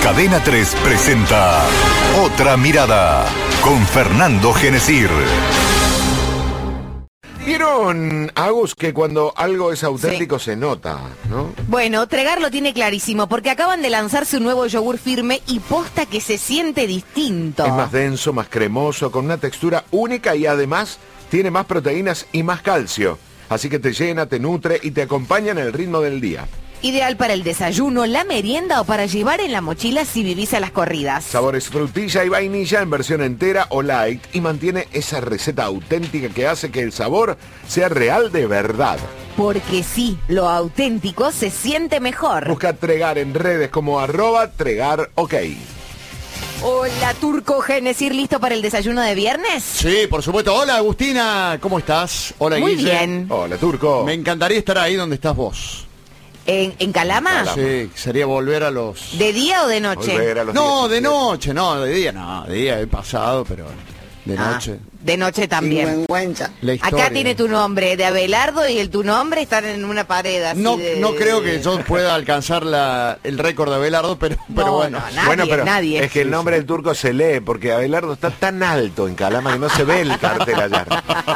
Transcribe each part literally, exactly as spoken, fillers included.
Cadena tres presenta Otra Mirada con Fernando Genesir. ¿Vieron, Agus, que cuando algo es auténtico Sí. se nota, no? Bueno, Tregar lo tiene clarísimo, porque acaban de lanzar su nuevo yogur firme y posta que se siente distinto. Es más denso, más cremoso, con una textura única y además tiene más proteínas y más calcio. Así que te llena, te nutre y te acompaña en el ritmo del día. Ideal para el desayuno, la merienda o para llevar en la mochila si vivís a las corridas. Sabores frutilla y vainilla en versión entera o light y mantiene esa receta auténtica que hace que el sabor sea real de verdad. Porque sí, lo auténtico se siente mejor. Busca Tregar en redes como arroba Tregar OK. Hola, Turco Genesir, ¿listo para el desayuno de viernes? Sí, por supuesto. Hola, Agustina, ¿cómo estás? Hola, Muy Guille. bien. Hola, Turco. Me encantaría estar ahí donde estás vos. ¿En, en Calama? Sí, sería volver a los... ¿De día o de noche? Volver a los No, de días. noche, no, de día no, de día he pasado, pero de Ah, noche. de noche también. La historia. Acá tiene tu nombre de Abelardo y el tu nombre están en una pared así No, de- no creo que yo pueda alcanzar la, el récord de Abelardo, pero, pero No, bueno. no, nadie, bueno, pero nadie. es que el nombre del Turco se lee porque Abelardo está tan alto en Calama que no se ve el cartel allá.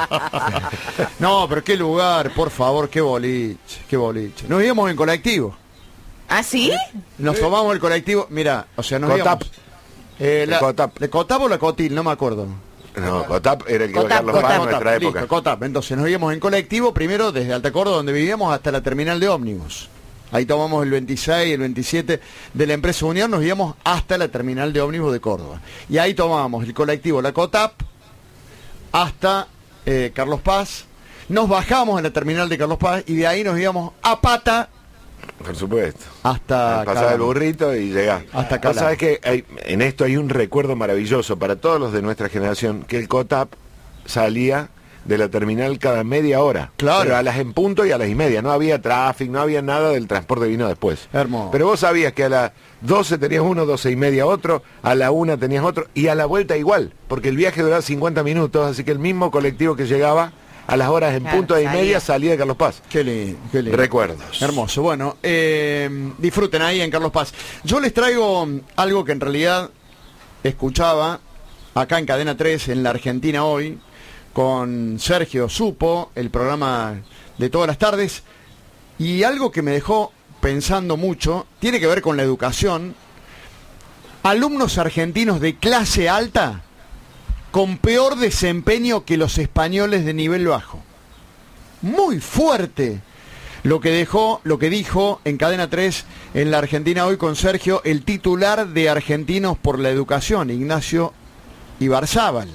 No, pero qué lugar, por favor, qué boliche, qué boliche. Nos íbamos en colectivo. ¿Ah, sí? Nos tomamos el colectivo, mira, o sea, nos Cotap. íbamos... Eh, El la, Cotap. ¿De Cotap o la Cotil? No me acuerdo. No, Cotap era el que Cotap, Carlos Cotap. Paz en nuestra época. Listo, Cotap. Entonces nos íbamos en colectivo, primero desde Alta Córdoba, donde vivíamos, hasta la terminal de ómnibus. Ahí tomamos el veintiséis, el veintisiete de la empresa Unión, nos íbamos hasta la terminal de ómnibus de Córdoba. Y ahí tomábamos el colectivo, la Cotap, hasta eh, Carlos Paz. Nos bajamos en la terminal de Carlos Paz y de ahí nos íbamos a pata Por supuesto. hasta Pasar el Calama. burrito y llegar. Hasta Vos Calama. sabés que hay- en esto hay un recuerdo maravilloso para todos los de nuestra generación, que el Cotap salía de la terminal cada media hora. Claro. Pero a las en punto y a las y media. No había tráfico, no había nada del transporte vino después. Hermoso. Pero vos sabías que a las doce tenías uno, doce y media otro, a la una tenías otro, y a la vuelta igual, porque el viaje duraba cincuenta minutos, así que el mismo colectivo que llegaba a las horas en Claro, punto y salía. media salía de Carlos Paz. Qué lindo, qué lindo. Recuerdos. Hermoso. Bueno, eh, disfruten ahí en Carlos Paz. Yo les traigo mm, algo que en realidad escuchaba acá en Cadena tres, en la Argentina Hoy, con Sergio Supo, el programa de todas las tardes, y algo que me dejó pensando mucho, tiene que ver con la educación. Alumnos argentinos de clase alta con peor desempeño que los españoles de nivel bajo. Muy fuerte lo que dejó, lo que dijo en Cadena tres en la Argentina Hoy con Sergio, el titular de Argentinos por la Educación, Ignacio Ibarzábal.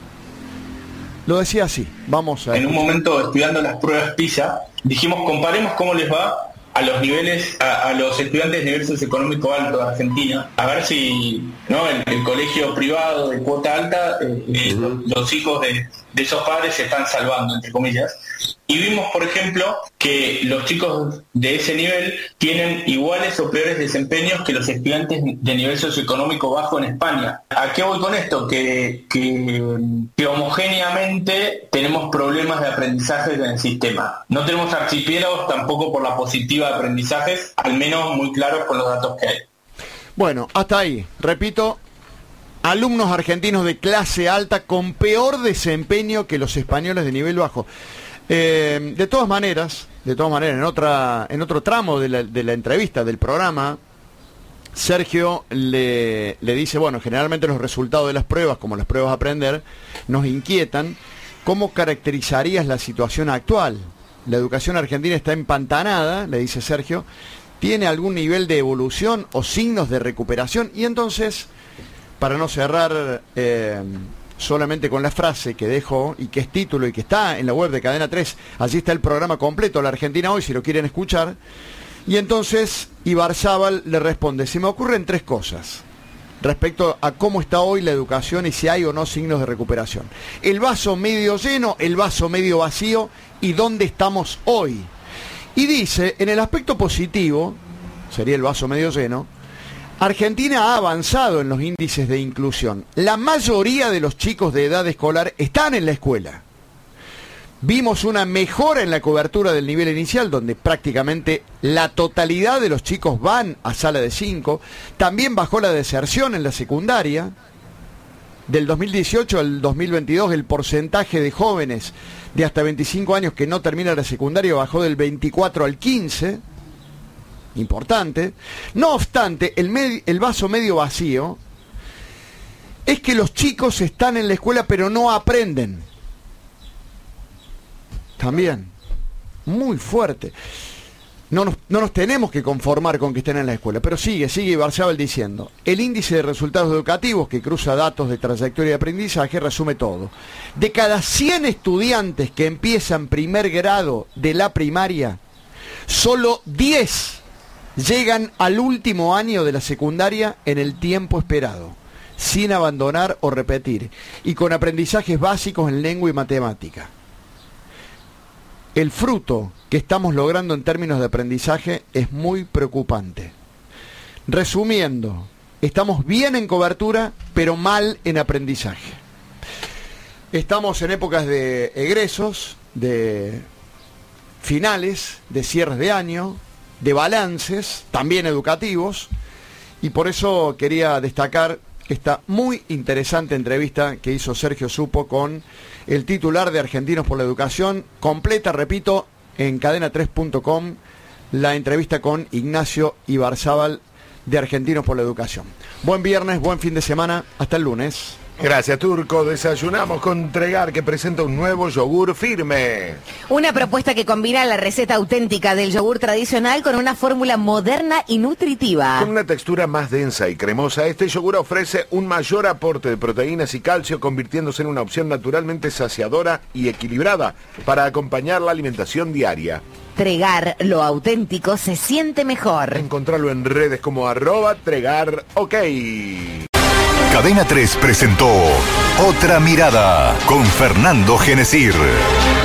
Lo decía así, vamos a En un escuchar. momento estudiando las pruebas PISA, dijimos comparemos cómo les va a los niveles, a, a los estudiantes de nivel socioeconómico alto de Argentina, a ver si no el, el colegio privado de cuota alta, eh, eh, los, los hijos de, de esos padres se están salvando, entre comillas. Y vimos, por ejemplo, que los chicos de ese nivel tienen iguales o peores desempeños que los estudiantes de nivel socioeconómico bajo en España. ¿A qué voy con esto? Que, que, que homogéneamente tenemos problemas de aprendizaje en el sistema. No tenemos archipiélagos tampoco por la positiva de aprendizajes, al menos muy claros con los datos que hay. Bueno, hasta ahí, repito, alumnos argentinos de clase alta con peor desempeño que los españoles de nivel bajo. Eh, de todas maneras, de todas maneras, en otra, en otro tramo de la, de la entrevista del programa, Sergio le, le dice, bueno, generalmente los resultados de las pruebas, como las pruebas a aprender, nos inquietan. ¿Cómo caracterizarías la situación actual? La educación argentina está empantanada, le dice Sergio, ¿tiene algún nivel de evolución o signos de recuperación? Y entonces, para no cerrar eh, solamente con la frase que dejo y que es título y que está en la web de Cadena tres, allí está el programa completo, La Argentina Hoy, si lo quieren escuchar. Y entonces Ibarzábal le responde, se me ocurren tres cosas respecto a cómo está hoy la educación y si hay o no signos de recuperación. El vaso medio lleno, el vaso medio vacío y dónde estamos hoy. Y dice, en el aspecto positivo, sería el vaso medio lleno, Argentina ha avanzado en los índices de inclusión. La mayoría de los chicos de edad escolar están en la escuela. Vimos una mejora en la cobertura del nivel inicial, donde prácticamente la totalidad de los chicos van a sala de cinco. También bajó la deserción en la secundaria. Del dos mil dieciocho al dos mil veintidós, el porcentaje de jóvenes de hasta veinticinco años que no terminan la secundaria bajó del veinticuatro al quince. Importante. No obstante, el, med- el vaso medio vacío es que los chicos están en la escuela pero no aprenden. También, muy fuerte. No nos, no nos tenemos que conformar con que estén en la escuela, pero sigue, sigue Ibarzabal diciendo, el índice de resultados educativos, que cruza datos de trayectoria de aprendizaje, resume todo. De cada cien estudiantes que empiezan primer grado de la primaria, solo diez llegan al último año de la secundaria en el tiempo esperado, sin abandonar o repetir, y con aprendizajes básicos en lengua y matemática. El fruto que estamos logrando en términos de aprendizaje es muy preocupante. Resumiendo, estamos bien en cobertura, pero mal en aprendizaje. Estamos en épocas de egresos, de finales, de cierres de año, de balances, también educativos, y por eso quería destacar esta muy interesante entrevista que hizo Sergio Supo con el titular de Argentinos por la Educación, completa, repito, en cadena tres punto com, la entrevista con Ignacio Ibarzabal de Argentinos por la Educación. Buen viernes, buen fin de semana, hasta el lunes. Gracias, Turco. Desayunamos con Tregar, que presenta un nuevo yogur firme. Una propuesta que combina la receta auténtica del yogur tradicional con una fórmula moderna y nutritiva. Con una textura más densa y cremosa, este yogur ofrece un mayor aporte de proteínas y calcio, convirtiéndose en una opción naturalmente saciadora y equilibrada para acompañar la alimentación diaria. Tregar, lo auténtico se siente mejor. Encontrarlo en redes como arroba Tregar, ok. Cadena tres presentó Otra Mirada con Fernando Genesir.